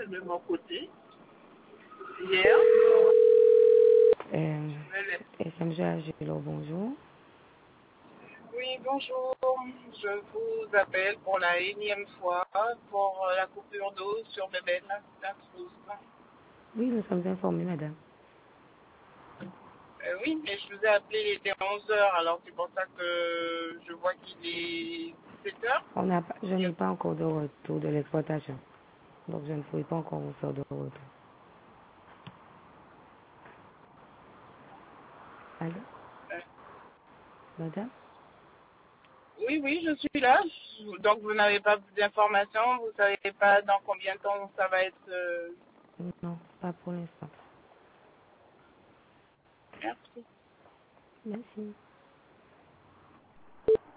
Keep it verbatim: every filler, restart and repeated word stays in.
de mon côté. Hier, Euh, je me lève. S M G Agilo, bonjour. Oui, bonjour. Je vous appelle pour la énième fois pour la coupure d'eau sur Bébel, la trousse. Oui, nous sommes informés, madame. Euh, oui, mais je vous ai appelé, il était onze heures, alors c'est pour ça que je vois qu'il est sept heures. On n'a pas, je n'ai pas encore de retour de l'exploitation. Donc, je ne pourrai pas encore vous faire de retour. Allô, madame? Oui, oui, je suis là. Donc vous n'avez pas d'informations, vous savez pas dans combien de temps ça va être. euh, Non, pas pour l'instant. Merci. Merci.